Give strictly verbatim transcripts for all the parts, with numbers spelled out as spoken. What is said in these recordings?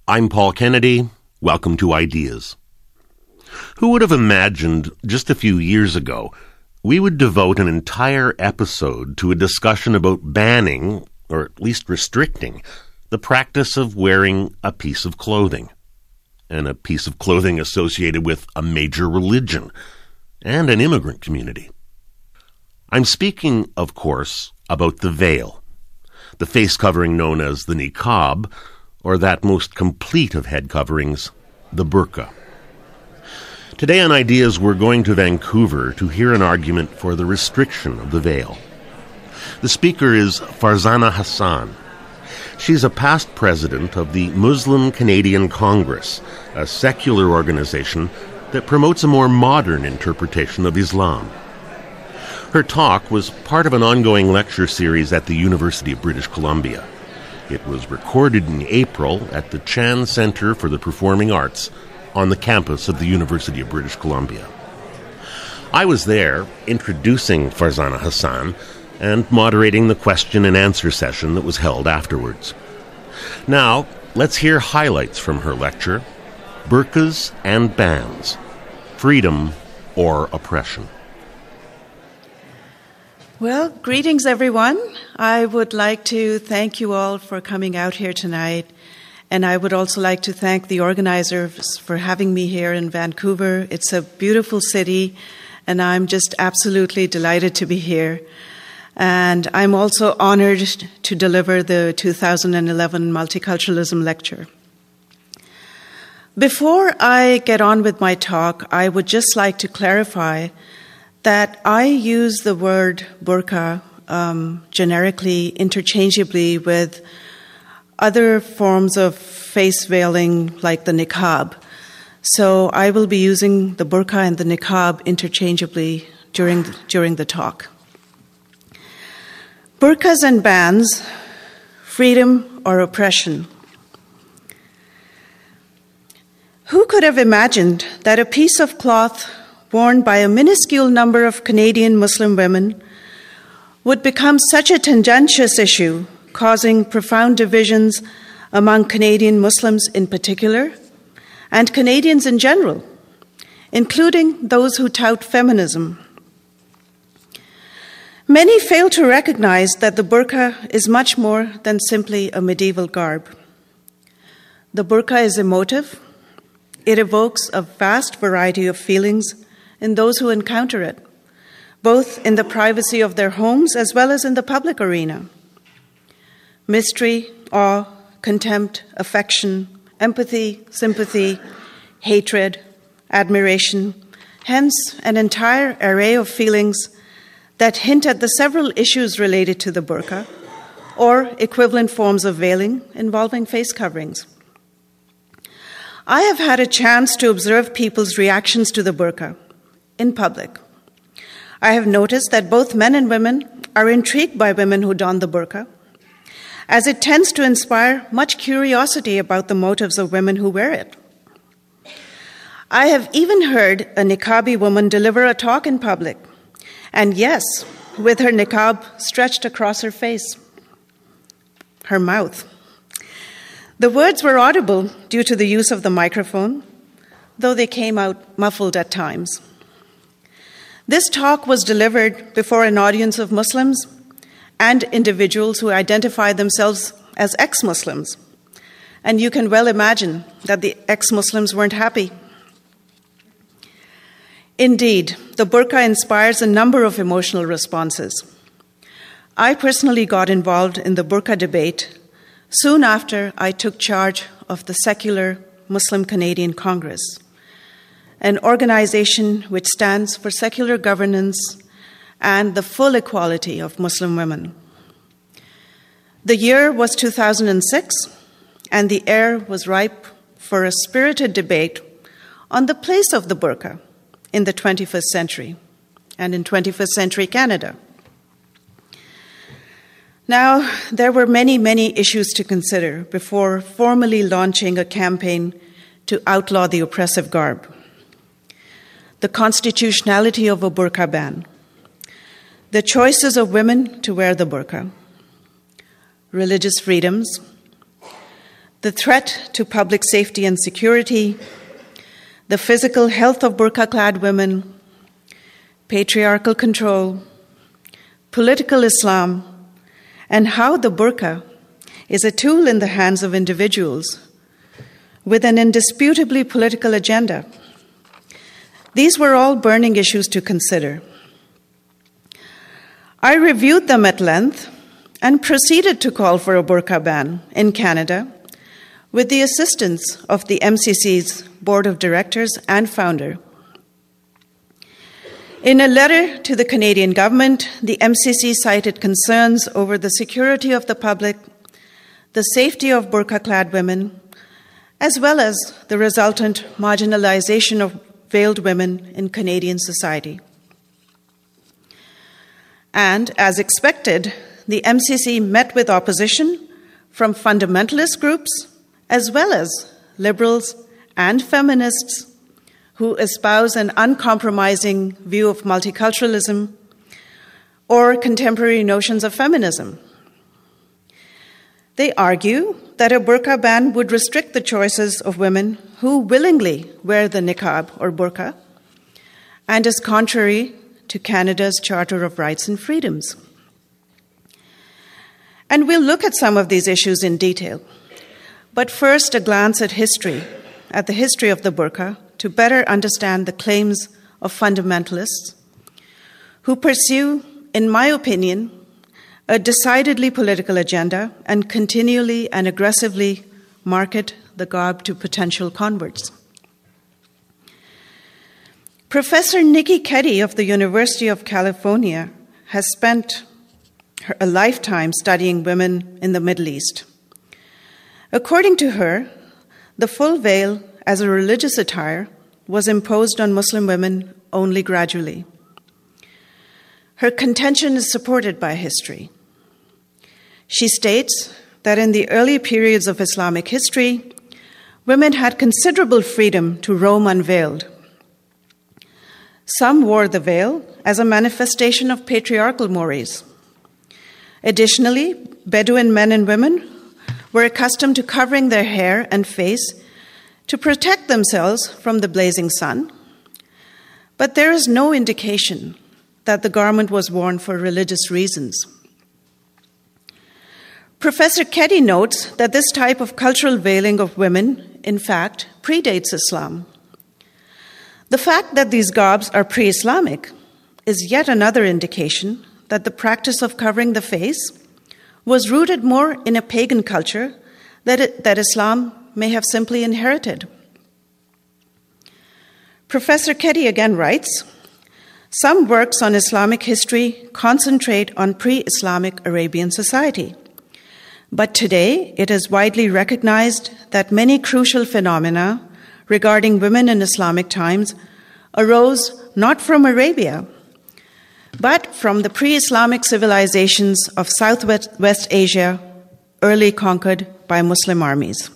I'm Paul Kennedy. Welcome to Ideas. Who would have imagined just a few years ago we would devote an entire episode to a discussion about banning, or at least restricting, the practice of wearing a piece of clothing, and a piece of clothing associated with a major religion and an immigrant community? I'm speaking, of course, about the veil, the face covering known as the niqab, or that most complete of head coverings, the burqa. Today on Ideas, we're going to Vancouver to hear an argument for the restriction of the veil. The speaker is Farzana Hassan. She's a past president of the Muslim Canadian Congress, a secular organization that promotes a more modern interpretation of Islam. Her talk was part of an ongoing lecture series at the University of British Columbia. It was recorded in April at the Chan Centre for the Performing Arts on the campus of the University of British Columbia. I was there introducing Farzana Hassan and moderating the question and answer session that was held afterwards. Now, let's hear highlights from her lecture, Burqas and Bans, Freedom or Oppression. Well, greetings, everyone. I would like to thank you all for coming out here tonight, and I would also like to thank the organizers for having me here in Vancouver. It's a beautiful city, and I'm just absolutely delighted to be here. And I'm also honored to deliver the two thousand eleven Multiculturalism Lecture. Before I get on with my talk, I would just like to clarify that I use the word burqa um, generically, interchangeably with other forms of face veiling like the niqab. So I will be using the burqa and the niqab interchangeably during the, during the talk. Burqas and bans, freedom or oppression. Who could have imagined that a piece of cloth worn by a minuscule number of Canadian Muslim women would become such a tendentious issue, causing profound divisions among Canadian Muslims in particular, and Canadians in general, including those who tout feminism. Many fail to recognize that the burqa is much more than simply a medieval garb. The burqa is emotive. It evokes a vast variety of feelings in those who encounter it, both in the privacy of their homes as well as in the public arena. Mystery, awe, contempt, affection, empathy, sympathy, hatred, admiration, hence an entire array of feelings that hint at the several issues related to the burqa or equivalent forms of veiling involving face coverings. I have had a chance to observe people's reactions to the burqa in public. I have noticed that both men and women are intrigued by women who don the burqa, as it tends to inspire much curiosity about the motives of women who wear it. I have even heard a niqabi woman deliver a talk in public, and yes, with her niqab stretched across her face, her mouth. The words were audible due to the use of the microphone, though they came out muffled at times. This talk was delivered before an audience of Muslims and individuals who identify themselves as ex-Muslims. And you can well imagine that the ex-Muslims weren't happy. Indeed, the burqa inspires a number of emotional responses. I personally got involved in the burqa debate soon after I took charge of the secular Muslim Canadian Congress, an organization which stands for secular governance and the full equality of Muslim women. The year was two thousand six, and the air was ripe for a spirited debate on the place of the burqa in the twenty-first century and in twenty-first century Canada. Now, there were many, many issues to consider before formally launching a campaign to outlaw the oppressive garb. The constitutionality of a burqa ban, the choices of women to wear the burqa, religious freedoms, the threat to public safety and security, the physical health of burqa-clad women, patriarchal control, political Islam, and how the burqa is a tool in the hands of individuals with an indisputably political agenda. These were all burning issues to consider. I reviewed them at length and proceeded to call for a burqa ban in Canada with the assistance of the M C C's Board of Directors and founder. In a letter to the Canadian government, the M C C cited concerns over the security of the public, the safety of burqa-clad women, as well as the resultant marginalization of veiled women in Canadian society. And, as expected, the M C C met with opposition from fundamentalist groups, as well as liberals and feminists who espouse an uncompromising view of multiculturalism or contemporary notions of feminism. They argue that a burqa ban would restrict the choices of women who willingly wear the niqab or burqa and is contrary to Canada's Charter of Rights and Freedoms. And we'll look at some of these issues in detail. But first, a glance at history, at the history of the burqa, to better understand the claims of fundamentalists who pursue, in my opinion, a decidedly political agenda and continually and aggressively market the garb to potential converts. Professor Nikki Keddie of the University of California has spent her, a lifetime studying women in the Middle East. According to her, the full veil as a religious attire was imposed on Muslim women only gradually. Her contention is supported by history. She states that in the early periods of Islamic history, women had considerable freedom to roam unveiled. Some wore the veil as a manifestation of patriarchal mores. Additionally, Bedouin men and women were accustomed to covering their hair and face to protect themselves from the blazing sun, but there is no indication that the garment was worn for religious reasons. Professor Keddie notes that this type of cultural veiling of women, in fact, predates Islam. The fact that these garbs are pre-Islamic is yet another indication that the practice of covering the face was rooted more in a pagan culture that, it, that Islam may have simply inherited. Professor Keddie again writes, some works on Islamic history concentrate on pre-Islamic Arabian society. But today, it is widely recognized that many crucial phenomena regarding women in Islamic times arose not from Arabia, but from the pre-Islamic civilizations of Southwest West Asia, early conquered by Muslim armies.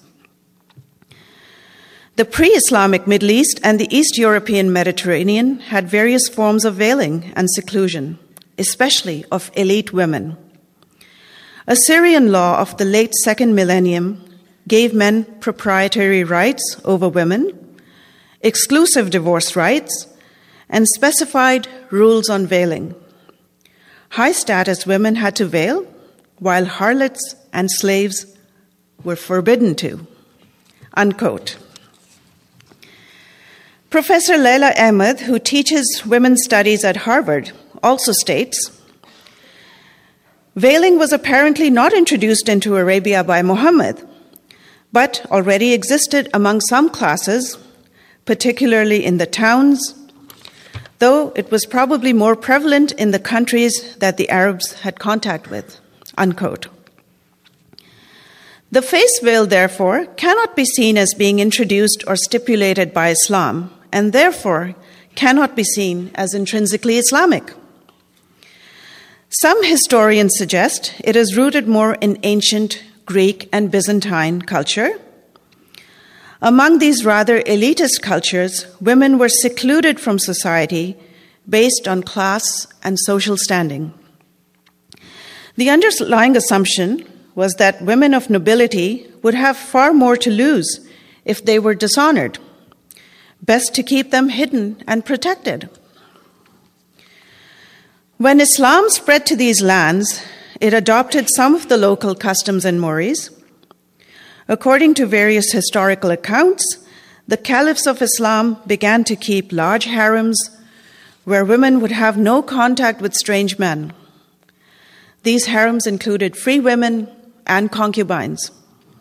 The pre-Islamic Middle East and the East European Mediterranean had various forms of veiling and seclusion, especially of elite women. Assyrian law of the late second millennium gave men proprietary rights over women, exclusive divorce rights, and specified rules on veiling. High-status women had to veil, while harlots and slaves were forbidden to. Unquote. Professor Leila Ahmed, who teaches women's studies at Harvard, also states, veiling was apparently not introduced into Arabia by Muhammad, but already existed among some classes, particularly in the towns, though it was probably more prevalent in the countries that the Arabs had contact with, unquote. The face veil, therefore, cannot be seen as being introduced or stipulated by Islam, and therefore cannot be seen as intrinsically Islamic. Some historians suggest it is rooted more in ancient Greek and Byzantine culture. Among these rather elitist cultures, women were secluded from society based on class and social standing. The underlying assumption was that women of nobility would have far more to lose if they were dishonored. Best to keep them hidden and protected. When Islam spread to these lands, it adopted some of the local customs and mores. According to various historical accounts, the caliphs of Islam began to keep large harems where women would have no contact with strange men. These harems included free women and concubines.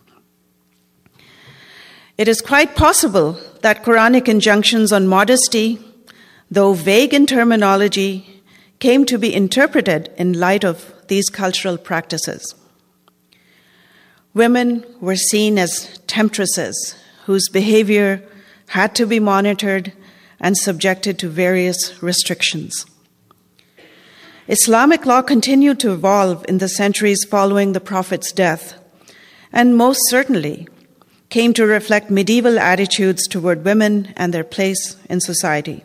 It is quite possible that Quranic injunctions on modesty, though vague in terminology, came to be interpreted in light of these cultural practices. Women were seen as temptresses whose behavior had to be monitored and subjected to various restrictions. Islamic law continued to evolve in the centuries following the Prophet's death, and most certainly came to reflect medieval attitudes toward women and their place in society.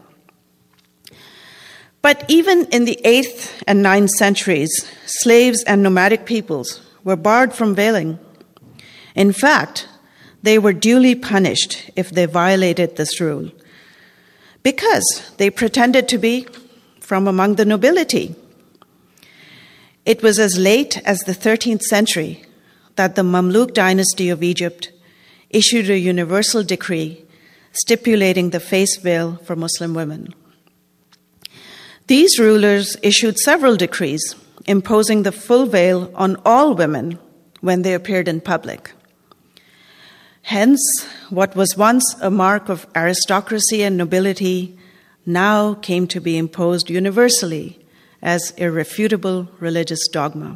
But even in the eighth and ninth centuries, slaves and nomadic peoples were barred from veiling. In fact, they were duly punished if they violated this rule, because they pretended to be from among the nobility. It was as late as the thirteenth century that the Mamluk dynasty of Egypt issued a universal decree stipulating the face veil for Muslim women. These rulers issued several decrees imposing the full veil on all women when they appeared in public. Hence, what was once a mark of aristocracy and nobility now came to be imposed universally as irrefutable religious dogma.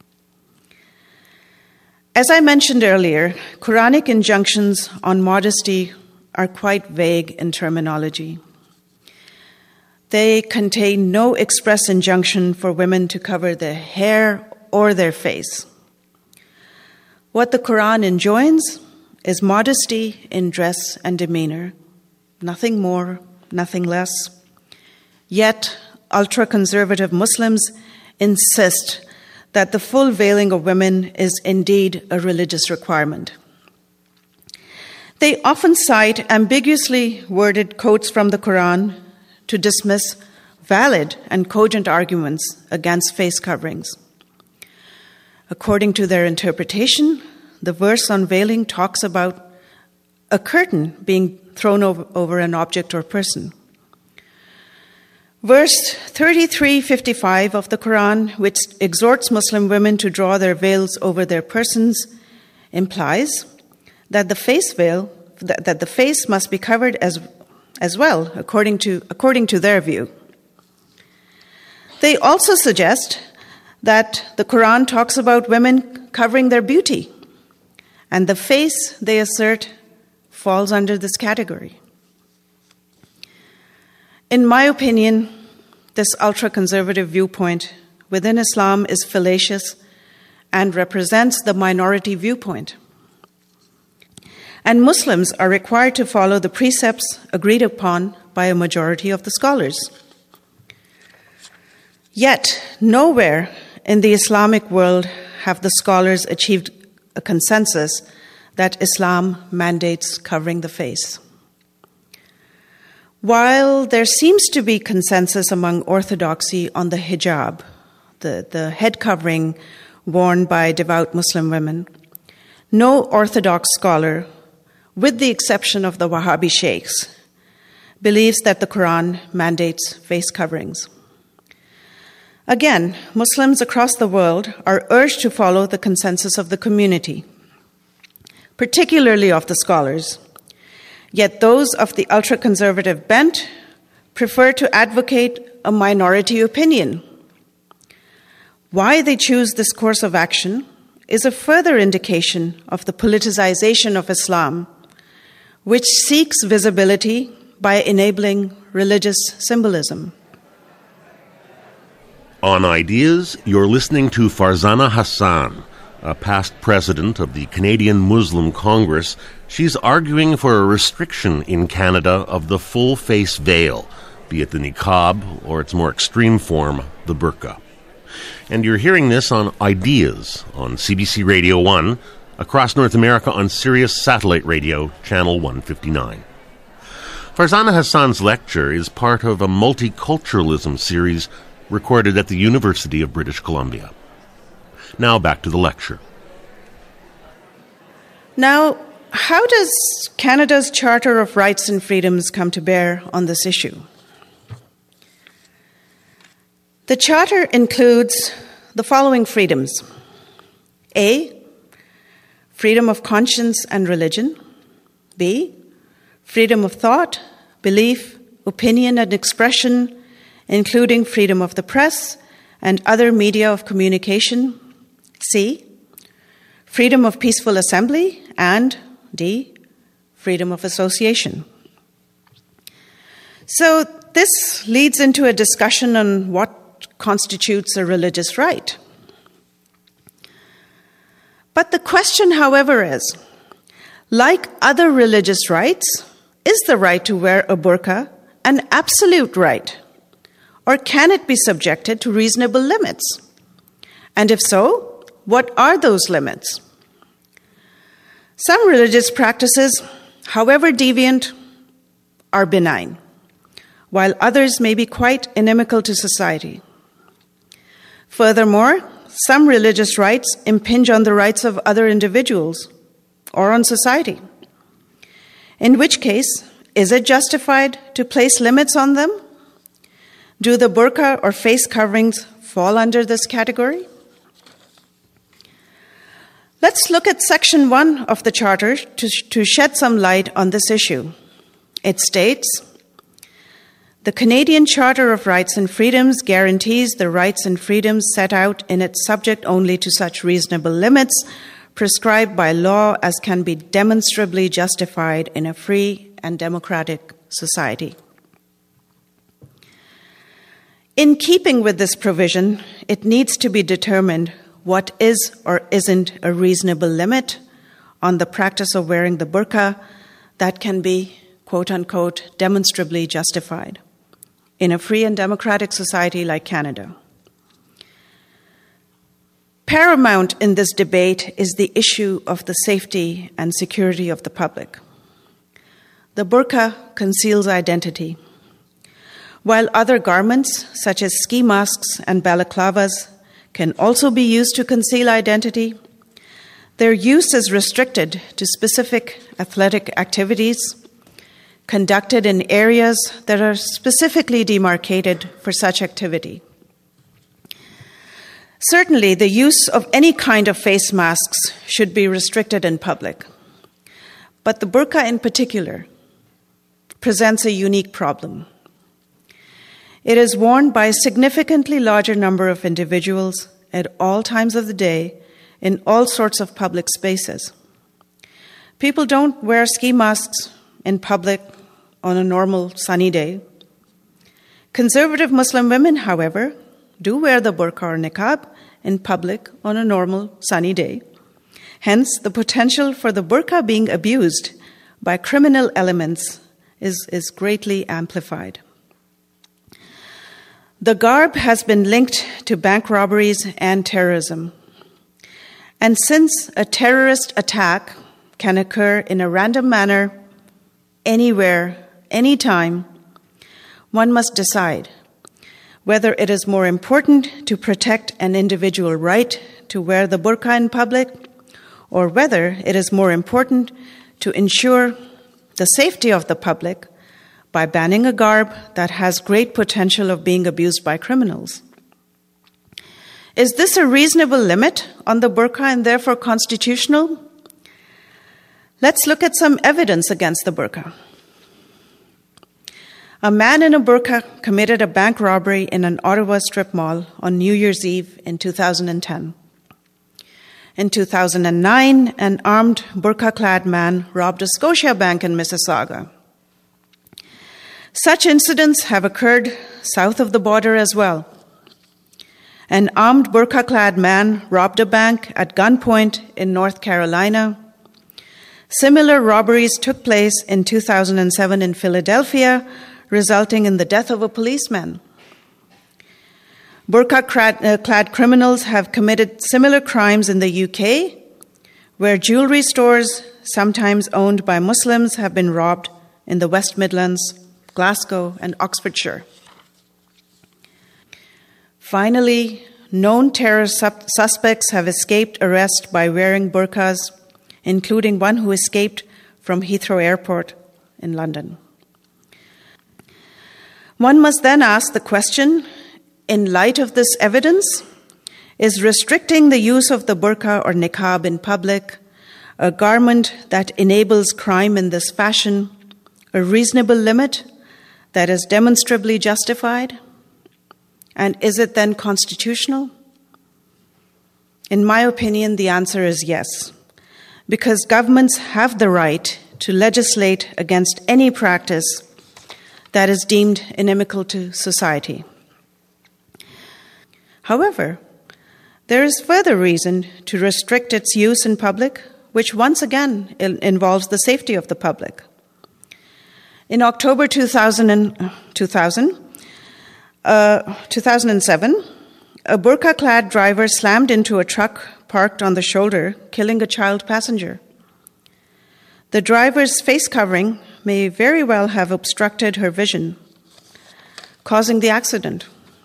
As I mentioned earlier, Quranic injunctions on modesty are quite vague in terminology. They contain no express injunction for women to cover their hair or their face. What the Quran enjoins is modesty in dress and demeanor, nothing more, nothing less. Yet, ultra-conservative Muslims insist that the full veiling of women is indeed a religious requirement. They often cite ambiguously worded quotes from the Quran to dismiss valid and cogent arguments against face coverings. According to their interpretation, the verse on veiling talks about a curtain being thrown over, over an object or person. Verse thirty-three fifty-five of the Quran, which exhorts Muslim women to draw their veils over their persons, implies that the face veil, that, that the face must be covered as, as well, according to, according to their view. They also suggest that the Quran talks about women covering their beauty, and the face, they assert, falls under this category. In my opinion, this ultra-conservative viewpoint within Islam is fallacious and represents the minority viewpoint. And Muslims are required to follow the precepts agreed upon by a majority of the scholars. Yet, nowhere in the Islamic world have the scholars achieved a consensus that Islam mandates covering the face. While there seems to be consensus among orthodoxy on the hijab, the, the head covering worn by devout Muslim women, no orthodox scholar, with the exception of the Wahhabi sheikhs, believes that the Quran mandates face coverings. Again, Muslims across the world are urged to follow the consensus of the community, particularly of the scholars. Yet those of the ultra-conservative bent prefer to advocate a minority opinion. Why they choose this course of action is a further indication of the politicization of Islam, which seeks visibility by enabling religious symbolism. On Ideas, you're listening to Farzana Hassan, a past president of the Canadian Muslim Congress. She's arguing for a restriction in Canada of the full face veil, be it the niqab or its more extreme form, the burqa. And you're hearing this on Ideas on C B C Radio one, across North America on Sirius Satellite Radio, Channel one fifty-nine. Farzana Hassan's lecture is part of a multiculturalism series recorded at the University of British Columbia. Now back to the lecture. Now, how does Canada's Charter of Rights and Freedoms come to bear on this issue? The Charter includes the following freedoms. A, freedom of conscience and religion. B, freedom of thought, belief, opinion, and expression, including freedom of the press and other media of communication. C, freedom of peaceful assembly. And D, freedom of association. So this leads into a discussion on what constitutes a religious right. But the question, however, is, like other religious rights, is the right to wear a burqa an absolute right? Or can it be subjected to reasonable limits? And if so, what are those limits? Some religious practices, however deviant, are benign, while others may be quite inimical to society. Furthermore, some religious rights impinge on the rights of other individuals or on society. In which case, is it justified to place limits on them? Do the burqa or face coverings fall under this category? Let's look at Section one of the Charter to, to shed some light on this issue. It states, the Canadian Charter of Rights and Freedoms guarantees the rights and freedoms set out in it subject only to such reasonable limits prescribed by law as can be demonstrably justified in a free and democratic society. In keeping with this provision, it needs to be determined what is or isn't a reasonable limit on the practice of wearing the burqa that can be, quote unquote, demonstrably justified in a free and democratic society like Canada. Paramount in this debate is the issue of the safety and security of the public. The burqa conceals identity, while other garments, such as ski masks and balaclavas, can also be used to conceal identity. Their use is restricted to specific athletic activities conducted in areas that are specifically demarcated for such activity. Certainly, the use of any kind of face masks should be restricted in public. But the burqa in particular presents a unique problem. It is worn by a significantly larger number of individuals at all times of the day in all sorts of public spaces. People don't wear ski masks in public on a normal sunny day. Conservative Muslim women, however, do wear the burqa or niqab in public on a normal sunny day. Hence, the potential for the burqa being abused by criminal elements is, is greatly amplified. The garb has been linked to bank robberies and terrorism. And since a terrorist attack can occur in a random manner, anywhere, anytime, one must decide whether it is more important to protect an individual right to wear the burqa in public, or whether it is more important to ensure the safety of the public by banning a garb that has great potential of being abused by criminals. Is this a reasonable limit on the burqa and therefore constitutional? Let's look at some evidence against the burqa. A man in a burqa committed a bank robbery in an Ottawa strip mall on New Year's Eve in two thousand ten. In two thousand nine, an armed burqa-clad man robbed a Scotia bank in Mississauga. Such incidents have occurred south of the border as well. An armed burqa-clad man robbed a bank at gunpoint in North Carolina. Similar robberies took place in two thousand seven in Philadelphia, resulting in the death of a policeman. Burqa-clad criminals have committed similar crimes in the U K, where jewelry stores, sometimes owned by Muslims, have been robbed in the West Midlands, Glasgow, and Oxfordshire. Finally, known terrorist suspects have escaped arrest by wearing burqas, including one who escaped from Heathrow Airport in London. One must then ask the question, in light of this evidence, is restricting the use of the burqa or niqab in public, a garment that enables crime in this fashion, a reasonable limit that is demonstrably justified? And is it then constitutional? In my opinion, the answer is yes, because governments have the right to legislate against any practice that is deemed inimical to society. However, there is further reason to restrict its use in public, which once again involves the safety of the public. In October two thousand, two thousand, uh, two thousand seven, a burqa-clad driver slammed into a truck parked on the shoulder, killing a child passenger. The driver's face covering may very well have obstructed her vision, causing the accident.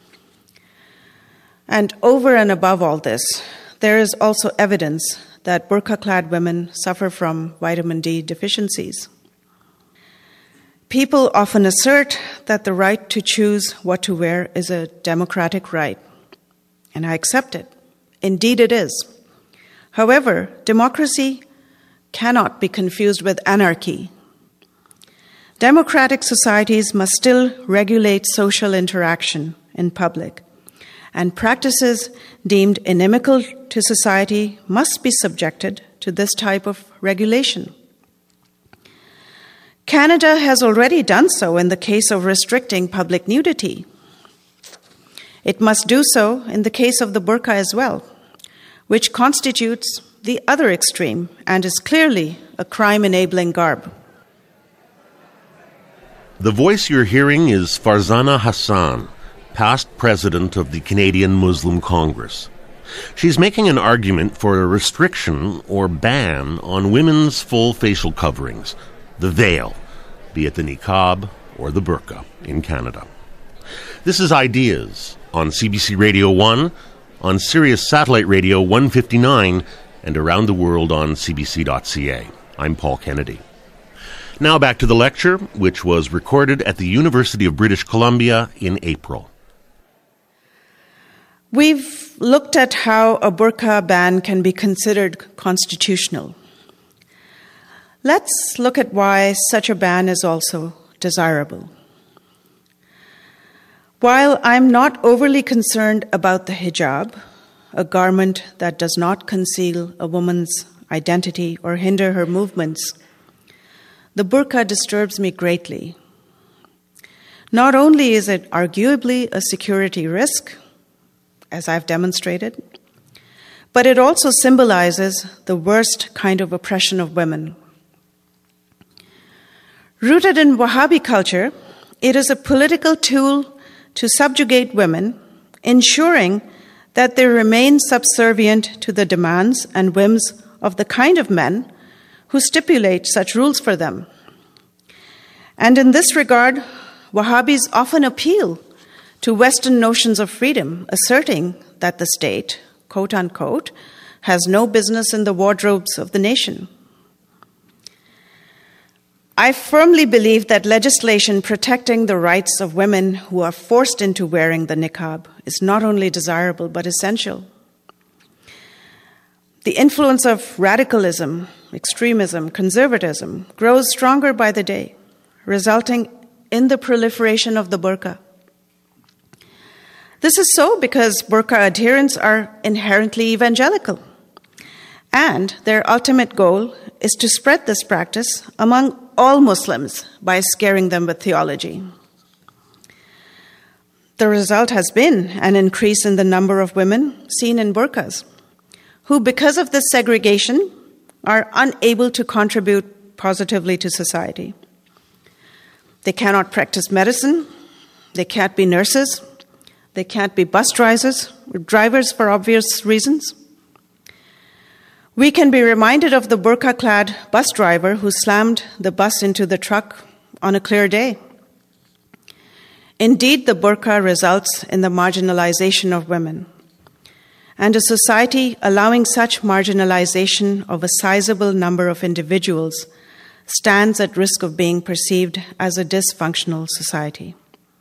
And over and above all this, there is also evidence that burqa-clad women suffer from vitamin D deficiencies. People often assert that the right to choose what to wear is a democratic right, and I accept it. Indeed it is. However, democracy cannot be confused with anarchy. Democratic societies must still regulate social interaction in public, and practices deemed inimical to society must be subjected to this type of regulation. Canada has already done so in the case of restricting public nudity. It must do so in the case of the burqa as well, which constitutes the other extreme and is clearly a crime-enabling garb. The voice you're hearing is Farzana Hassan, past president of the Canadian Muslim Congress. She's making an argument for a restriction or ban on women's full facial coverings, the veil, be it the niqab or the burqa in Canada. This is Ideas on C B C Radio one, on Sirius Satellite Radio one fifty-nine, and around the world on c b c dot c a. I'm Paul Kennedy. Now back to the lecture, which was recorded at the University of British Columbia in April. We've looked at how a burqa ban can be considered constitutional. Let's look at why such a ban is also desirable. While I'm not overly concerned about the hijab, a garment that does not conceal a woman's identity or hinder her movements, the burqa disturbs me greatly. Not only is it arguably a security risk, as I've demonstrated, but it also symbolizes the worst kind of oppression of women. Rooted in Wahhabi culture, it is a political tool to subjugate women, ensuring that they remain subservient to the demands and whims of the kind of men who stipulate such rules for them. And in this regard, Wahhabis often appeal to Western notions of freedom, asserting that the state, quote unquote, has no business in the wardrobes of the nation. I firmly believe that legislation protecting the rights of women who are forced into wearing the niqab is not only desirable but essential. The influence of radicalism, extremism, conservatism grows stronger by the day, resulting in the proliferation of the burqa. This is so because burqa adherents are inherently evangelical, and their ultimate goal is to spread this practice among all Muslims by scaring them with theology. The result has been an increase in the number of women seen in burqas, who, because of this segregation, are unable to contribute positively to society. They cannot practice medicine, they can't be nurses, They can't be bus drivers, drivers for obvious reasons. We can be reminded of the burqa-clad bus driver who slammed the bus into the truck on a clear day. Indeed, the burqa results in the marginalization of women, and a society allowing such marginalization of a sizable number of individuals stands at risk of being perceived as a dysfunctional society.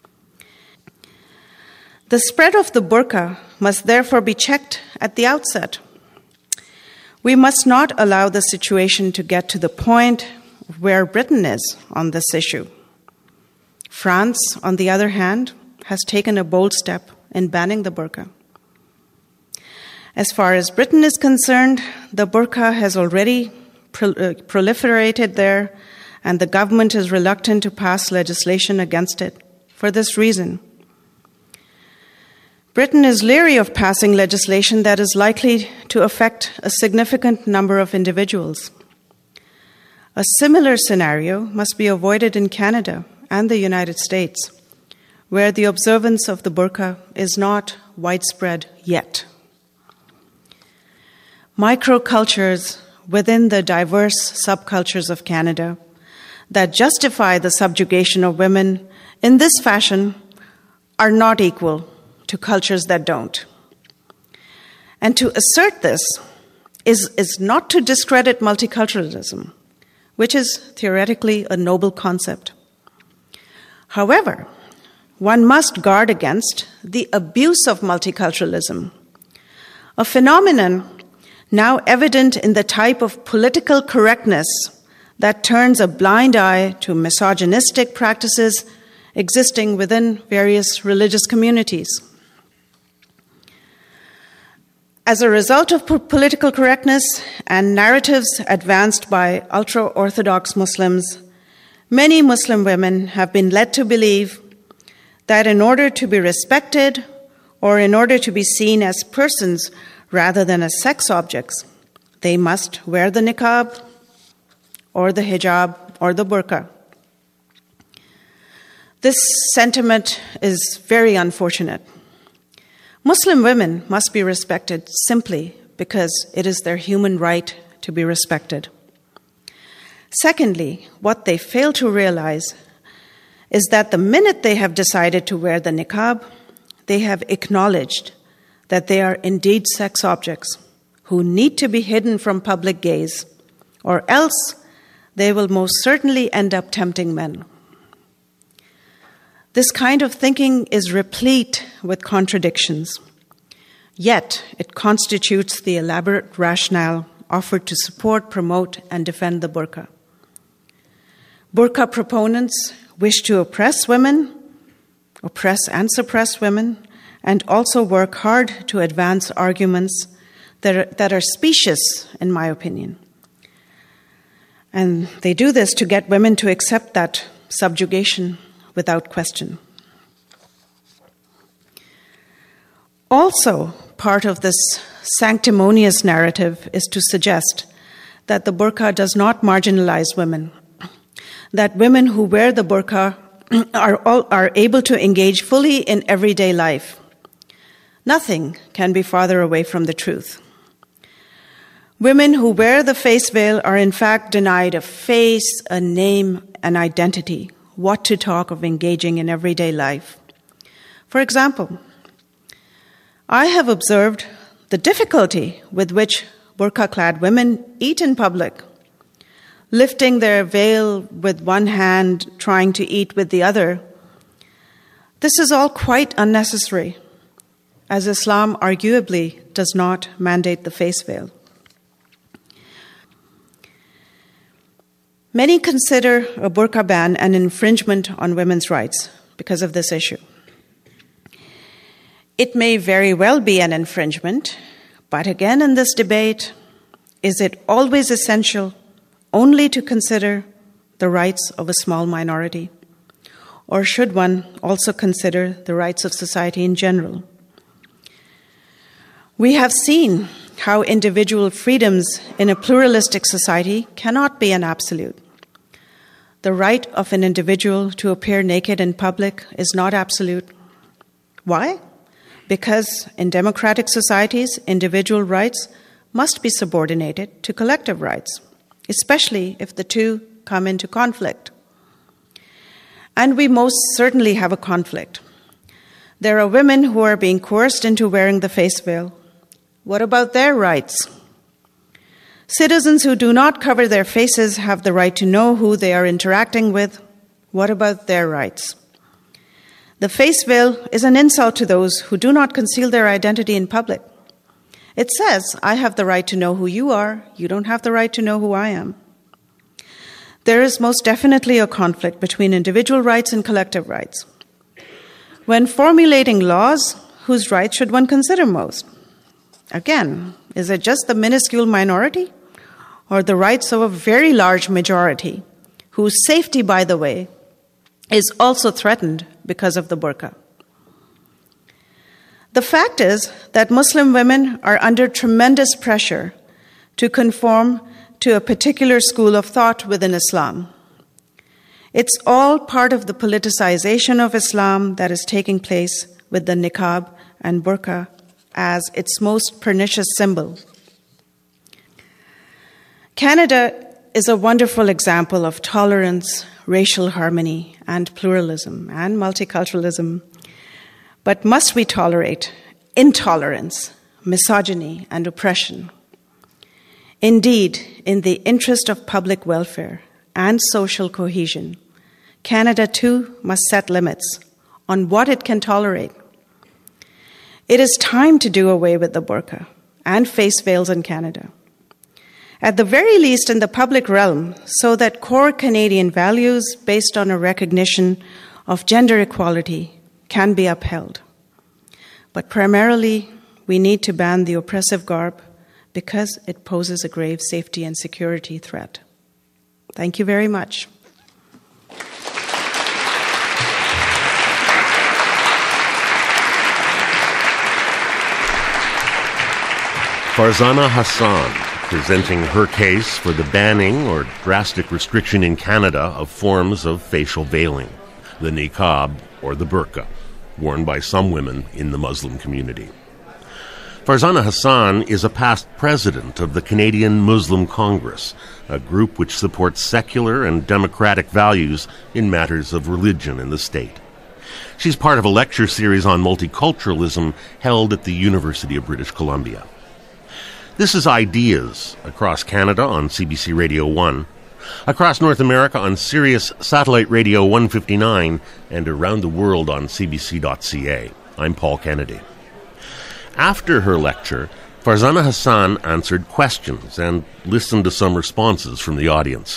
The spread of the burqa must therefore be checked at the outset. We must not allow the situation to get to the point where Britain is on this issue. France, on the other hand, has taken a bold step in banning the burqa. As far as Britain is concerned, the burqa has already pro- uh, proliferated there, and the government is reluctant to pass legislation against it for this reason. Britain is leery of passing legislation that is likely to affect a significant number of individuals. A similar scenario must be avoided in Canada and the United States, where the observance of the burqa is not widespread yet. Microcultures within the diverse subcultures of Canada that justify the subjugation of women in this fashion are not equal to cultures that don't. And to assert this is, is not to discredit multiculturalism, which is theoretically a noble concept. However, one must guard against the abuse of multiculturalism, a phenomenon now evident in the type of political correctness that turns a blind eye to misogynistic practices existing within various religious communities. As a result of po- political correctness and narratives advanced by ultra-Orthodox Muslims, many Muslim women have been led to believe that in order to be respected or in order to be seen as persons rather than as sex objects, they must wear the niqab or the hijab or the burqa. This sentiment is very unfortunate. Muslim women must be respected simply because it is their human right to be respected. Secondly, what they fail to realize is that the minute they have decided to wear the niqab, they have acknowledged that they are indeed sex objects who need to be hidden from public gaze, or else they will most certainly end up tempting men. This kind of thinking is replete with contradictions, yet it constitutes the elaborate rationale offered to support, promote, and defend the burqa. Burqa proponents wish to oppress women, oppress and suppress women, and also work hard to advance arguments that are, that are specious, in my opinion. And they do this to get women to accept that subjugation without question. Also, part of this sanctimonious narrative is to suggest that the burqa does not marginalize women, that women who wear the burqa are, all, are able to engage fully in everyday life. Nothing can be farther away from the truth. Women who wear the face veil are in fact denied a face, a name, an identity, what to talk of engaging in everyday life. For example, I have observed the difficulty with which burqa-clad women eat in public, lifting their veil with one hand, trying to eat with the other. This is all quite unnecessary, as Islam arguably does not mandate the face veil. Many consider a burqa ban an infringement on women's rights because of this issue. It may very well be an infringement, but again in this debate, is it always essential only to consider the rights of a small minority? Or should one also consider the rights of society in general? We have seen how individual freedoms in a pluralistic society cannot be an absolute. The right of an individual to appear naked in public is not absolute. Why? because in democratic societies, individual rights must be subordinated to collective rights, especially if the two come into conflict. And we most certainly have a conflict. There are women who are being coerced into wearing the face veil. What about their rights? Citizens who do not cover their faces have the right to know who they are interacting with. What about their rights? The face veil is an insult to those who do not conceal their identity in public. It says, I have the right to know who you are. You don't have the right to know who I am. There is most definitely a conflict between individual rights and collective rights. When formulating laws, whose rights should one consider most? Again, is it just the minuscule minority or the rights of a very large majority, whose safety, by the way, is also threatened because of the burqa? The fact is that Muslim women are under tremendous pressure to conform to a particular school of thought within Islam. It's all part of the politicization of Islam that is taking place with the niqab and burqa as its most pernicious symbol. Canada is a wonderful example of tolerance, racial harmony, and pluralism, and multiculturalism. But must we tolerate intolerance, misogyny, and oppression? Indeed, in the interest of public welfare and social cohesion, Canada too must set limits on what it can tolerate. It is time to do away with the burqa and face veils in Canada, at the very least in the public realm, so that core Canadian values based on a recognition of gender equality can be upheld. But primarily, we need to ban the oppressive garb because it poses a grave safety and security threat. Thank you very much. Farzana Hassan, presenting her case for the banning or drastic restriction in Canada of forms of facial veiling, the niqab or the burqa, worn by some women in the Muslim community. Farzana Hassan is a past president of the Canadian Muslim Congress, a group which supports secular and democratic values in matters of religion in the state. She's part of a lecture series on multiculturalism held at the University of British Columbia. This is Ideas, across Canada on C B C Radio one, across North America on Sirius Satellite Radio one fifty-nine, and around the world on C B C dot C A. I'm Paul Kennedy. After her lecture, Farzana Hassan answered questions and listened to some responses from the audience.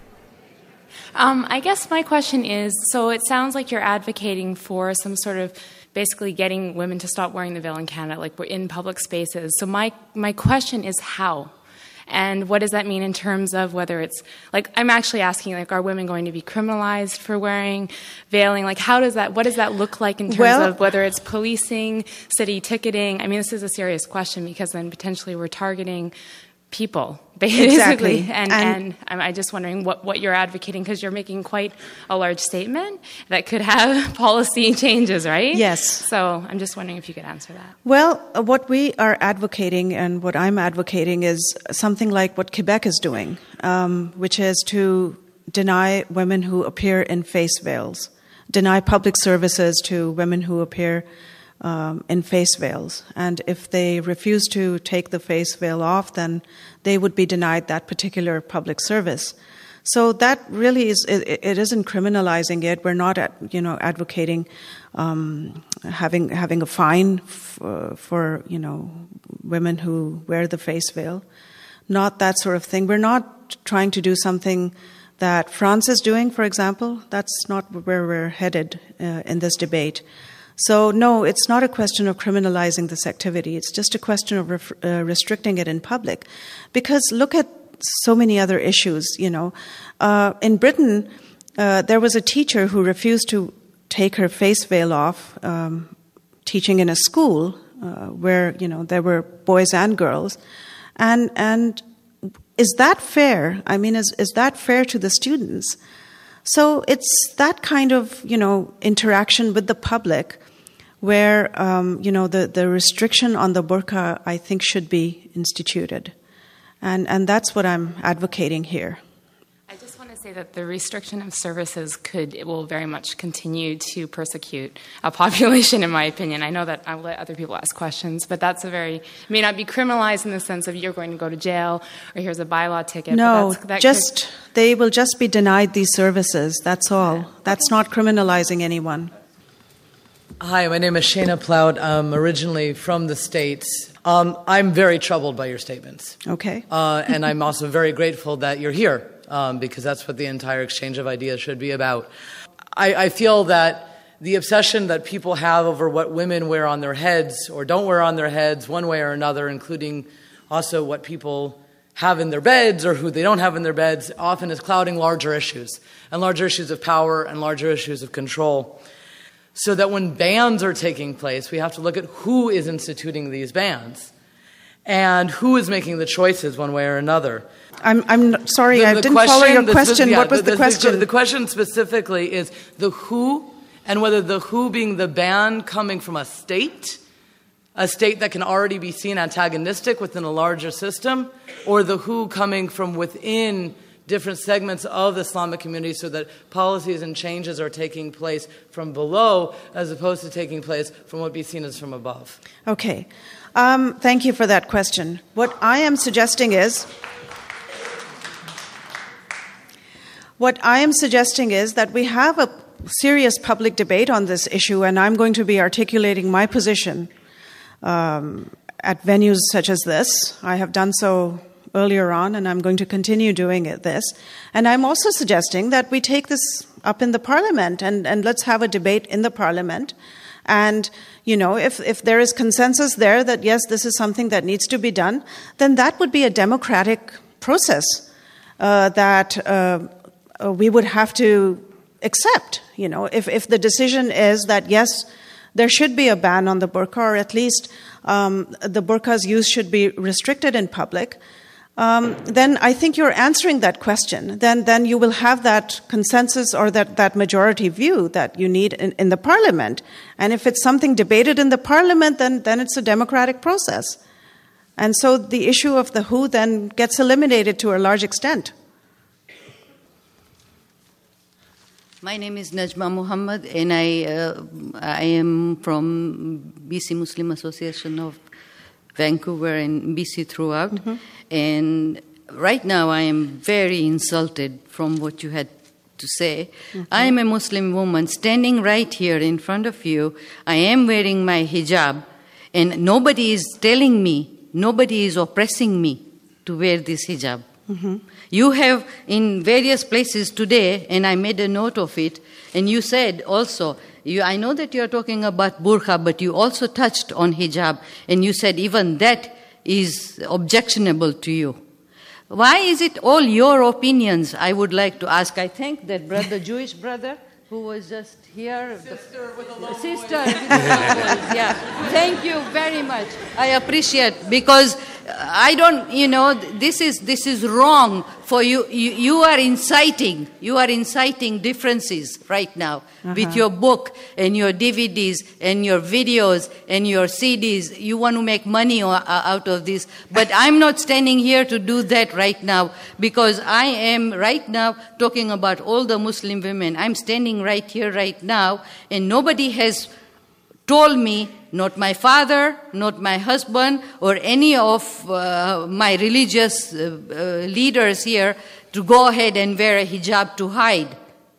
Um, I guess my question is, so it sounds like you're advocating for some sort of basically getting women to stop wearing the veil in Canada, like we're in public spaces. So my, my question is how? And what does that mean in terms of whether it's, like, I'm actually asking, like, are women going to be criminalized for wearing veiling? Like, how does that, what does that look like in terms well, of whether it's policing, city ticketing? I mean, this is a serious question because then potentially we're targeting people, basically. Exactly. And, and, and I'm just wondering what, what you're advocating, because you're making quite a large statement that could have policy changes, right? Yes. So I'm just wondering if you could answer that. Well, uh, what we are advocating and what I'm advocating is something like what Quebec is doing, um, which is to deny women who appear in face veils, deny public services to women who appear Um, in face veils. And if they refuse to take the face veil off, then they would be denied that particular public service. So that really is, it, it isn't criminalizing it. We're not, at, you know, advocating um, having having a fine for, for, you know, women who wear the face veil. Not that sort of thing. We're not trying to do something that France is doing, for example. That's not where we're headed uh, in this debate. So, no, it's not a question of criminalizing this activity. It's just a question of ref- uh, restricting it in public. Because look at so many other issues, you know. Uh, in Britain, uh, there was a teacher who refused to take her face veil off, um, teaching in a school uh, where, you know, there were boys and girls. And and is that fair? I mean, is is that fair to the students? So it's that kind of, you know, interaction with the public where, um, you know, the, the restriction on the burqa, I think, should be instituted. And, and that's what I'm advocating here. I just want to say that the restriction of services could, it will very much continue to persecute a population, in my opinion. I know that I'll let other people ask questions, but that's a very, it may not be criminalized in the sense of you're going to go to jail or here's a bylaw ticket. No, but that's, that just, could, they will just be denied these services, that's all. Yeah. That's not criminalizing anyone. Hi, my name is Shana Plout. I'm originally from the States. Um, I'm very troubled by your statements. Okay. Uh, and I'm also very grateful that you're here, um, because that's what the entire exchange of ideas should be about. I, I feel that the obsession that people have over what women wear on their heads or don't wear on their heads one way or another, including also what people have in their beds or who they don't have in their beds, often is clouding larger issues, and larger issues of power and larger issues of control. So that when bans are taking place, we have to look at who is instituting these bans and who is making the choices one way or another. I'm, I'm sorry, the, I the didn't question, follow your this, question. This, yeah, what was the, the question? The, the question specifically is the who, and whether the who being the ban coming from a state, a state that can already be seen antagonistic within a larger system, or the who coming from within different segments of the Islamic community, so that policies and changes are taking place from below as opposed to taking place from what be seen as from above. Okay. Um, thank you for that question. What I am suggesting is, what I am suggesting is that we have a serious public debate on this issue, and I'm going to be articulating my position um, at venues such as this. I have done so earlier on, and I'm going to continue doing it this. And I'm also suggesting that we take this up in the parliament, and, and let's have a debate in the parliament. And, you know, if, if there is consensus there that, yes, this is something that needs to be done, then that would be a democratic process uh, that uh, uh, we would have to accept. You know, if, if the decision is that, yes, there should be a ban on the burqa, or at least um, the burqa's use should be restricted in public, Um, then I think you're answering that question. Then, then you will have that consensus or that, that majority view that you need in, in the parliament. And if it's something debated in the parliament, then, then it's a democratic process. And so the issue of the who then gets eliminated to a large extent. My name is Najma Muhammad, and I, uh, I am from B C Muslim Association of Vancouver and B C throughout. Mm-hmm. And right now I am very insulted from what you had to say. Mm-hmm. I am a Muslim woman standing right here in front of you. I am wearing my hijab, and nobody is telling me, nobody is oppressing me to wear this hijab. Mm-hmm. You have in various places today, and I made a note of it, and you said also, you, I know that you're talking about burqa, but you also touched on hijab, and you said even that is objectionable to you. Why is it all your opinions? I would like to ask. I thank that brother, Jewish brother, who was just here. Sister with a low Sister with a low voice, yeah. Thank you very much. I appreciate, because I don't, you know, this is this is wrong for you. You, you are inciting, you are inciting differences right now uh-huh. with your book and your D V Ds and your videos and your C Ds. You want to make money out of this. But I'm not standing here to do that right now, because I am right now talking about all the Muslim women. I'm standing right here right now, and nobody has told me, not my father, not my husband, or any of uh, my religious uh, uh, leaders here, to go ahead and wear a hijab to hide.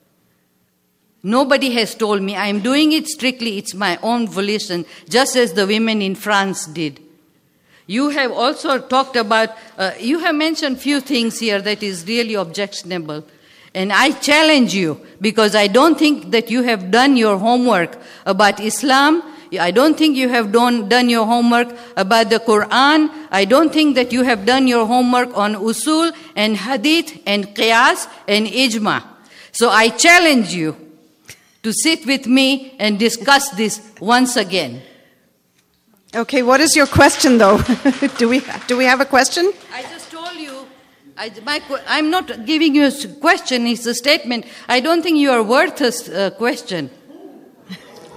Nobody has told me. I'm doing it strictly. It's my own volition, just as the women in France did. You have also talked about, uh, you have mentioned few things here that is really objectionable. And I challenge you, because I don't think that you have done your homework about Islam. I don't think you have done, done your homework about the Quran. I don't think that you have done your homework on usul and hadith and qiyas and ijma. So I challenge you to sit with me and discuss this once again. Okay, what is your question, though? do we do we have a question? I just told you, I, my, I'm not giving you a question, it's a statement. I don't think you are worth a uh, question.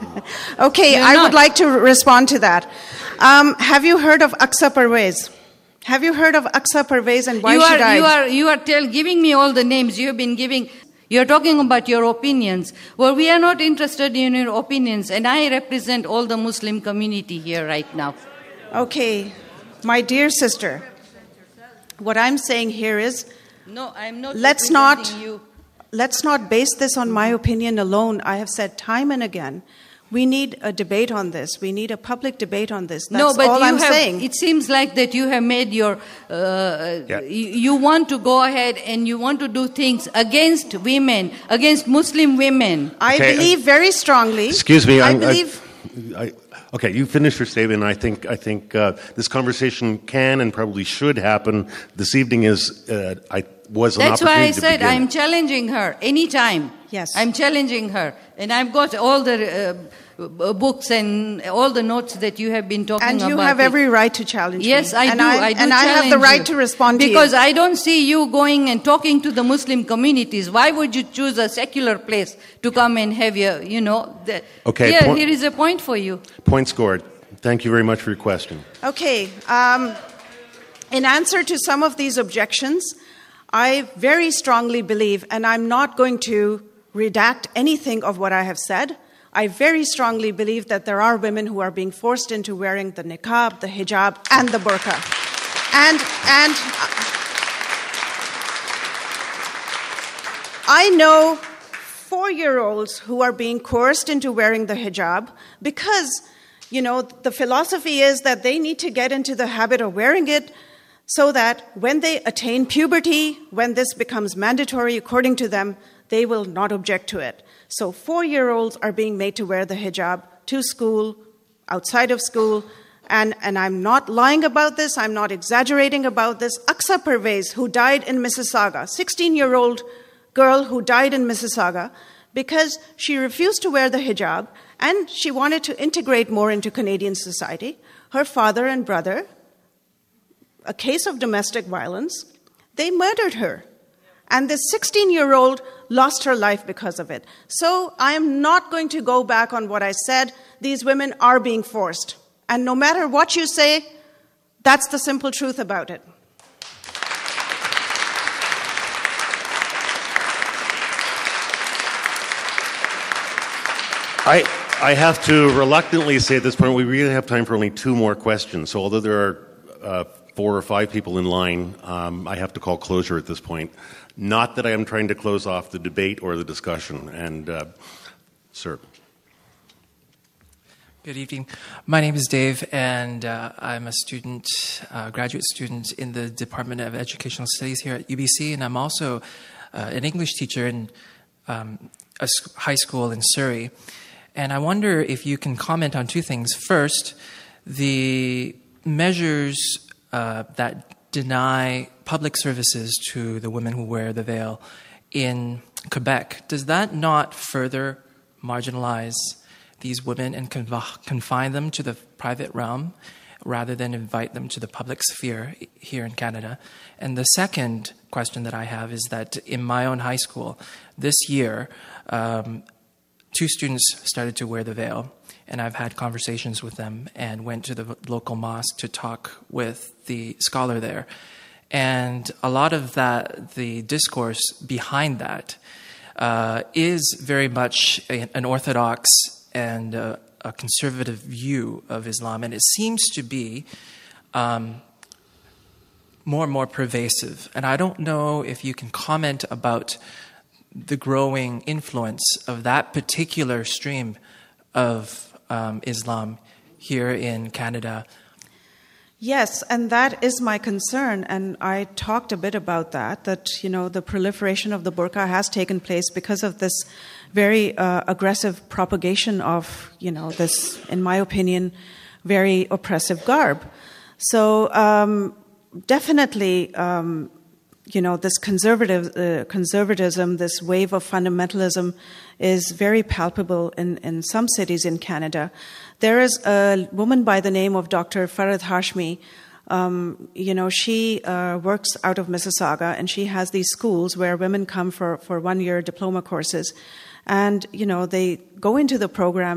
Okay, You're I not. would like to respond to that. Um, have you heard of Aqsa Parvez? Have you heard of Aqsa Parvez and why you she are, died? You are, you are tell, giving me all the names you have been giving. You're talking about your opinions. Well, we are not interested in your opinions, and I represent all the Muslim community here right now. Okay, my dear sister, what I'm saying here is, No, I'm not let's not, representing you. let's not base this on my opinion alone. I have said time and again, we need a debate on this. We need a public debate on this. That's no, but all you I'm have, saying. It seems like that you have made your, uh, Yeah. you, you want to go ahead and you want to do things against women, against Muslim women. I Okay, believe very strongly. Excuse me. I I'm- believe. I, I, okay, you finish your statement. I think I think uh, this conversation can and probably should happen this evening. Is uh, I was an That's why opportunity I to said begin. I'm challenging her anytime. Yes. I'm challenging her. And I've got all the uh, books and all the notes that you have been talking And about. you have it. every right to challenge Yes, me. I and do. I, I do and I have the challenge right you. to respond because to you. I don't see you going and talking to the Muslim communities. Why would you choose a secular place to come and have your, you know? The, Okay, Here, point- here is a point for you. Point scored. Thank you very much for your question. Okay. Um, in answer to some of these objections, I very strongly believe, and I'm not going to redact anything of what I have said, I very strongly believe that there are women who are being forced into wearing the niqab, the hijab, and the burqa. And, and I know four-year-olds who are being coerced into wearing the hijab because, you know, the philosophy is that they need to get into the habit of wearing it so that when they attain puberty, when this becomes mandatory according to them, they will not object to it. So four-year-olds are being made to wear the hijab to school, outside of school, and, and I'm not lying about this, I'm not exaggerating about this. Aqsa Parvez, who died in Mississauga, sixteen-year-old girl who died in Mississauga because she refused to wear the hijab and she wanted to integrate more into Canadian society. Her father and brother, a case of domestic violence, they murdered her. And this sixteen-year-old lost her life because of it. So I am not going to go back on what I said. These women are being forced. And no matter what you say, that's the simple truth about it. I I have to reluctantly say at this point we really have time for only two more questions. So although there are uh, four or five people in line, um, I have to call closure at this point. Not that I am trying to close off the debate or the discussion. And, uh, sir. Good evening. My name is Dave, and uh, I'm a student, uh, graduate student in the Department of Educational Studies here at U B C, and I'm also uh, an English teacher in um, a high school in Surrey. And I wonder if you can comment on two things. First, the measures uh, that deny public services to the women who wear the veil in Quebec, does that not further marginalize these women and conf- confine them to the private realm rather than invite them to the public sphere here in Canada? And the second question that I have is that in my own high school this year, um, two students started to wear the veil, and I've had conversations with them and went to the local mosque to talk with the scholar there. And a lot of that, the discourse behind that, uh, is very much a, an orthodox and a, a conservative view of Islam, and it seems to be um, more and more pervasive. And I don't know if you can comment about the growing influence of that particular stream of um, Islam here in Canada. Yes, and that is my concern, and I talked a bit about that, that, you know, the proliferation of the burqa has taken place because of this very uh, aggressive propagation of, you know, this, in my opinion, very oppressive garb. So um, definitely, um, you know, this conservative uh, conservatism, this wave of fundamentalism is very palpable in, in some cities in Canada. There is a woman by the name of Doctor Farad Hashmi. Um, you know, she uh, works out of Mississauga, and she has these schools where women come for, for one-year diploma courses. And, you know, they go into the program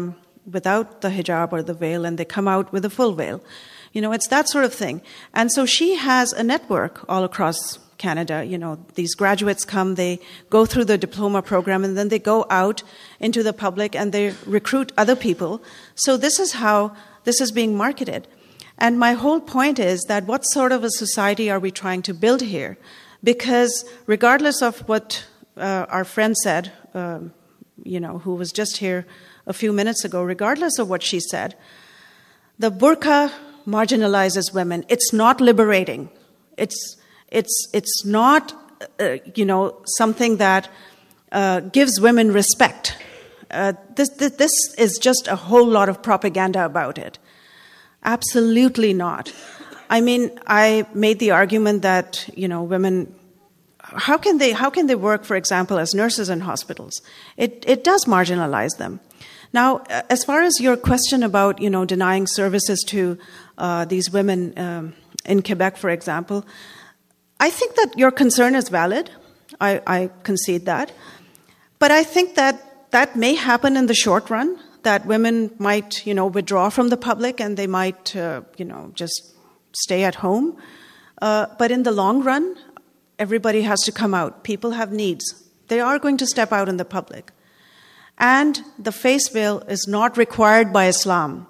without the hijab or the veil and they come out with a full veil. You know, it's that sort of thing. And so she has a network all across Canada. You know, these graduates come, they go through the diploma program, and then they go out into the public and they recruit other people. So this is how this is being marketed. And my whole point is that what sort of a society are we trying to build here? Because regardless of what uh, our friend said, uh, you know, who was just here a few minutes ago, regardless of what she said, the burqa marginalizes women. It's not liberating. It's it's it's not uh, you know something that uh, gives women respect. Uh, this, this this is just a whole lot of propaganda about it. Absolutely not. I mean, I made the argument that you know women. How can they how can they work, for example, as nurses in hospitals? It it does marginalize them. Now, as far as your question about, you know, denying services to uh, these women um, in Quebec, for example, I think that your concern is valid. I, I concede that. But I think that that may happen in the short run, that women might, you know, withdraw from the public and they might, uh, you know, just stay at home. Uh, but in the long run, everybody has to come out. People have needs. They are going to step out in the public. And the face veil is not required by Islam.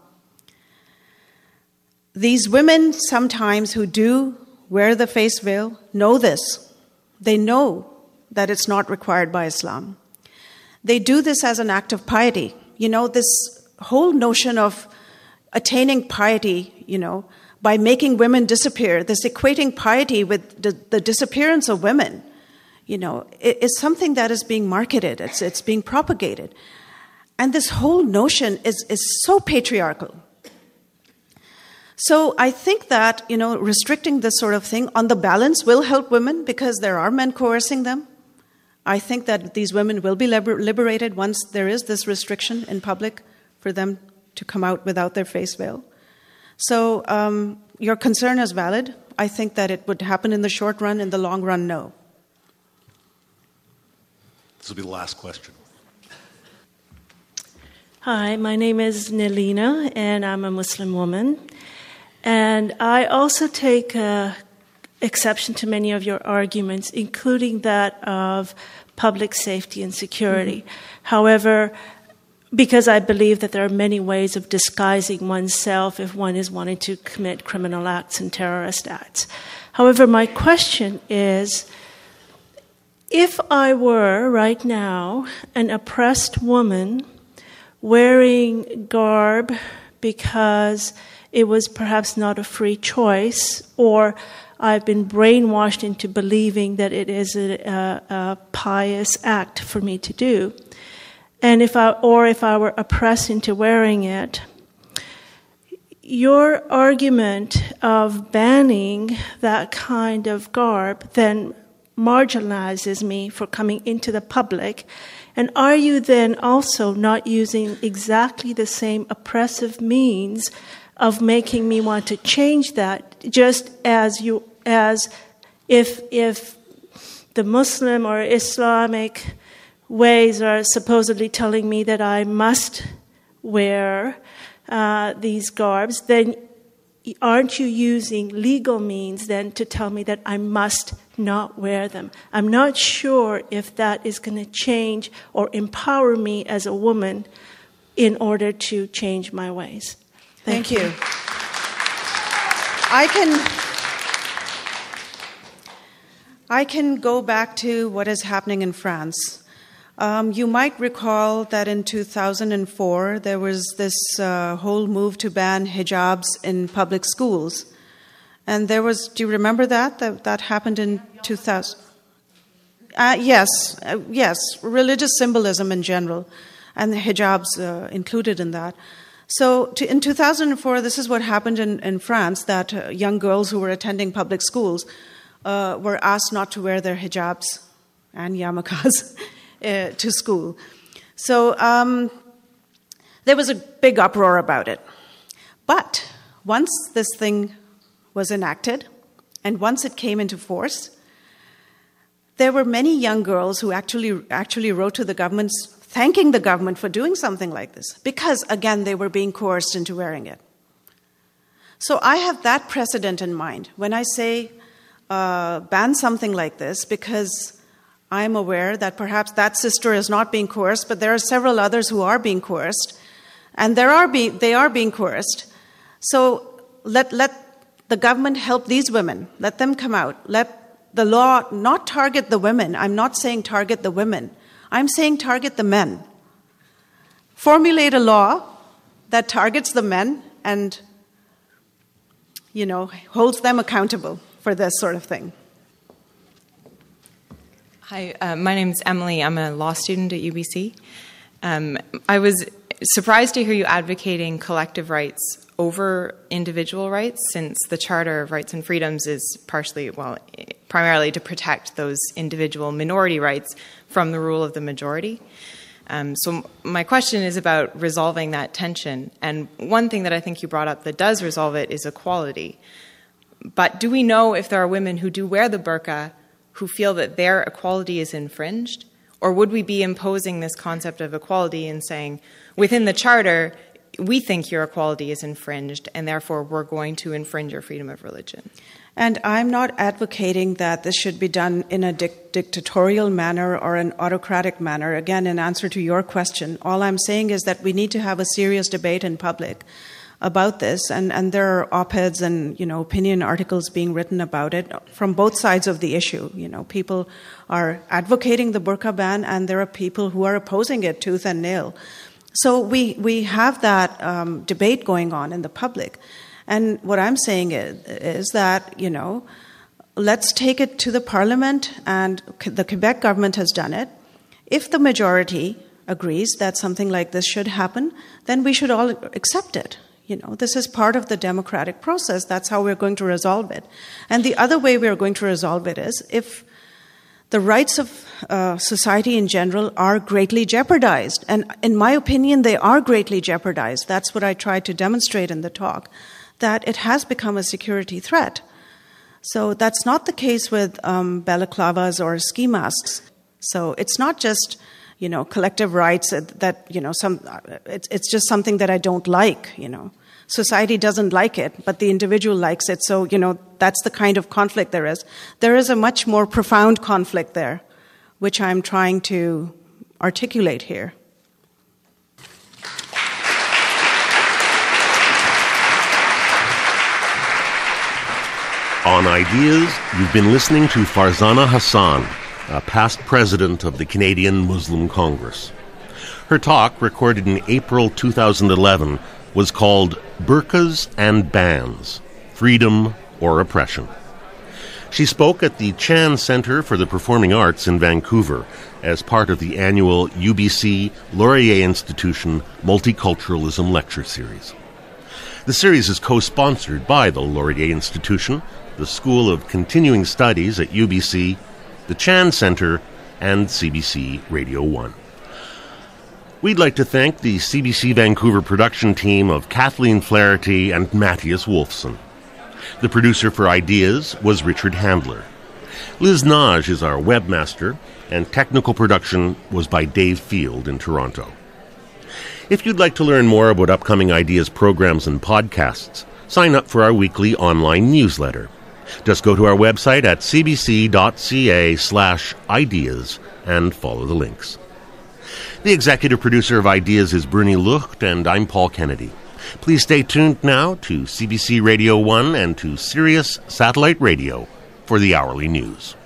These women sometimes who do wear the face veil know this. They know that it's not required by Islam. They do this as an act of piety. You know, this whole notion of attaining piety, you know, by making women disappear, this equating piety with the, the disappearance of women, you know, is something that is being marketed. It's it's being propagated. And this whole notion is, is so patriarchal. So I think that, you know, restricting this sort of thing on the balance will help women because there are men coercing them. I think that these women will be liber- liberated once there is this restriction in public for them to come out without their face veil. So um, your concern is valid. I think that it would happen in the short run. In the long run, no. This will be the last question. Hi, my name is Nelina, and I'm a Muslim woman. And I also take uh, exception to many of your arguments, including that of public safety and security. Mm-hmm. However, because I believe that there are many ways of disguising oneself if one is wanting to commit criminal acts and terrorist acts. However, my question is, if I were, right now, an oppressed woman wearing garb because it was perhaps not a free choice, or I've been brainwashed into believing that it is a, a, a pious act for me to do, and if I, or if I were oppressed into wearing it, your argument of banning that kind of garb then marginalizes me for coming into the public. And are you then also not using exactly the same oppressive means of making me want to change that, just as you, as if if the Muslim or Islamic ways are supposedly telling me that I must wear uh, these garbs, then aren't you using legal means then to tell me that I must not wear them? I'm not sure if that is going to change or empower me as a woman in order to change my ways. Thank, Thank you. you. I can I can go back to what is happening in France. Um, you might recall that in two thousand four, there was this uh, whole move to ban hijabs in public schools. And there was, do you remember that? That, that happened in two thousand. Uh, yes, uh, yes, religious symbolism in general, and the hijabs uh, included in that. So to, in two thousand four, this is what happened in, in France, that uh, young girls who were attending public schools uh, were asked not to wear their hijabs and yarmulkes uh, to school. So um, there was a big uproar about it. But once this thing was enacted, and once it came into force, there were many young girls who actually actually wrote to the government thanking the government for doing something like this, because, again, they were being coerced into wearing it. So I have that precedent in mind when I say uh, ban something like this, because I'm aware that perhaps that sister is not being coerced, but there are several others who are being coerced, and there are be- they are being coerced. So let, let the government help these women. Let them come out. Let the law not target the women. I'm not saying target the women. I'm saying target the men. Formulate a law that targets the men and, you know, holds them accountable for this sort of thing. Hi, uh, my name's Emily. I'm a law student at U B C. Um, I was surprised to hear you advocating collective rights over individual rights, since the Charter of Rights and Freedoms is partially, well, primarily to protect those individual minority rights from the rule of the majority. Um, so my question is about resolving that tension. And one thing that I think you brought up that does resolve it is equality. But do we know if there are women who do wear the burqa who feel that their equality is infringed? Or would we be imposing this concept of equality and saying, within the Charter, we think your equality is infringed, and therefore we're going to infringe your freedom of religion? And I'm not advocating that this should be done in a dic- dictatorial manner or an autocratic manner. Again, in answer to your question, all I'm saying is that we need to have a serious debate in public about this, and, and there are op-eds and, you know, opinion articles being written about it from both sides of the issue. You know, people are advocating the burqa ban, and there are people who are opposing it tooth and nail. So we, we have that um, debate going on in the public. And what I'm saying is, is that, you know, let's take it to the Parliament, and the Quebec government has done it. If the majority agrees that something like this should happen, then we should all accept it. You know, this is part of the democratic process. That's how we're going to resolve it. And the other way we're going to resolve it is if the rights of uh, society in general are greatly jeopardized. And in my opinion, they are greatly jeopardized. That's what I tried to demonstrate in the talk, that it has become a security threat. So that's not the case with um, balaclavas or ski masks. So it's not just, you know, collective rights that, you know, some, it's, it's just something that I don't like, you know. Society doesn't like it, but the individual likes it. So, you know, that's the kind of conflict there is. There is a much more profound conflict there, which I'm trying to articulate here. On Ideas, you've been listening to Farzana Hassan, a past president of the Canadian Muslim Congress. Her talk, recorded in April two thousand eleven, was called Burqas and Bans, Freedom or Oppression. She spoke at the Chan Centre for the Performing Arts in Vancouver as part of the annual U B C Laurier Institution Multiculturalism Lecture Series. The series is co-sponsored by the Laurier Institution, the School of Continuing Studies at U B C, the Chan Centre, and C B C Radio one. We'd like to thank the C B C Vancouver production team of Kathleen Flaherty and Matthias Wolfson. The producer for Ideas was Richard Handler. Liz Naj is our webmaster, and technical production was by Dave Field in Toronto. If you'd like to learn more about upcoming Ideas programs and podcasts, sign up for our weekly online newsletter. Just go to our website at cbc.ca slash ideas and follow the links. The executive producer of Ideas is Bernie Lucht, and I'm Paul Kennedy. Please stay tuned now to C B C Radio one and to Sirius Satellite Radio for the hourly news.